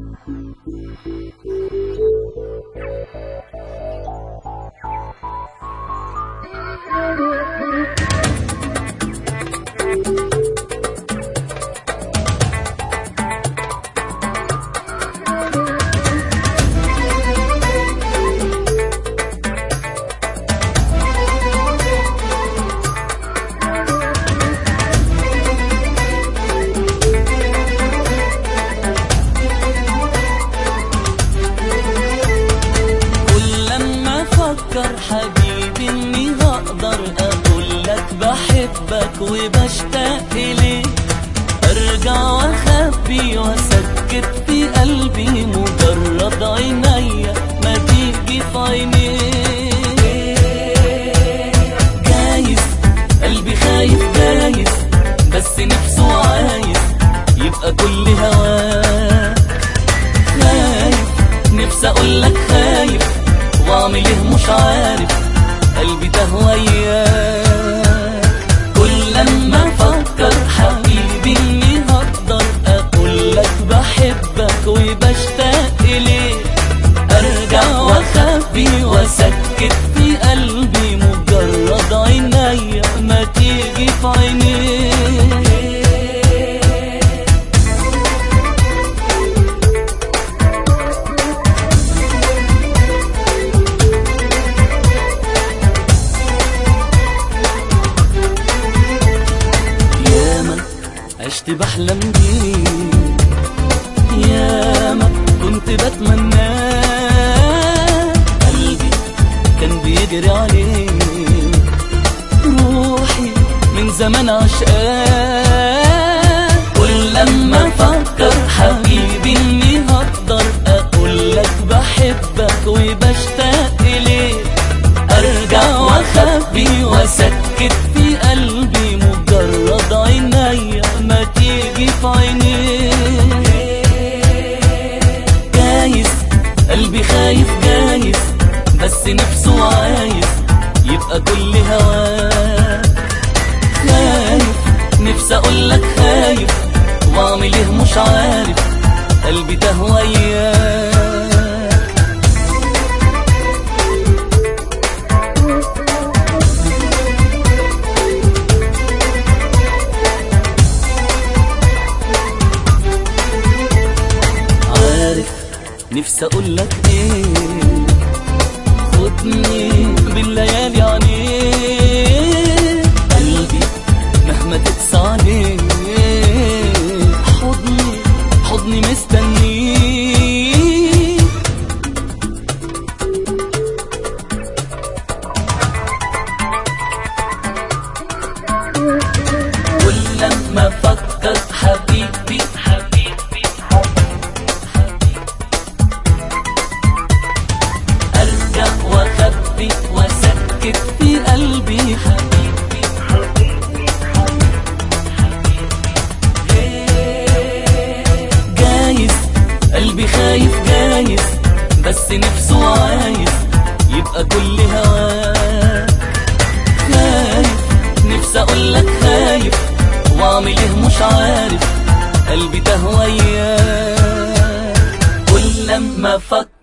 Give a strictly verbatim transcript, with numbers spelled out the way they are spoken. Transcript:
حبيبي اني هقدر اقولك بحبك وبشتاق اليك، ارجع واخبي واسكت في قلبي مجرد عينيا ما تيجي في عينيك. جايز قلبي خايف جايز بس نفسه عايز يبقى كل هواك. خايف نفسي اقولك خايف واعمل ايه مش عارف، قلبي تاه وياك. كل لما افكر حبيبي اني هقدر اقولك بحبك وبشتاق اليك، ارجع واخبي واسكت في قلبي مجرد عينيا ما تيجي في عينيك. عشت بحلم بيك ياما كنت بتمناه، قلبي كان بيجري عليك، روحي من زمان عشقاه. كل لما افكر حبيبي اني هقدر اقولك بحبك وبشتاق اليك، ارجع واخبي واسكت في قلبي مجرد عينيا ما تيجي في عينيك. جايز قلبي خايف جايز بس نفسه عايز يبقى كل هواك. خايف نفسي اقولك خايف واعمل ايه مش عارف، قلبي تاه وياك. نفسي اقولك ايه، خدني بالليالي عليك، قلبي مهما تقسى عليك، حضني حضني مستنيك. كل لما افكر حبيبي واسكت في قلبي حبيبي. جايز قلبي خايف جايز بس نفسه عايز يبقى كل هواك. خايف نفسي اقولك خايف واعمل ايه مش عارف، قلبي تاه وياك. كل لما افكر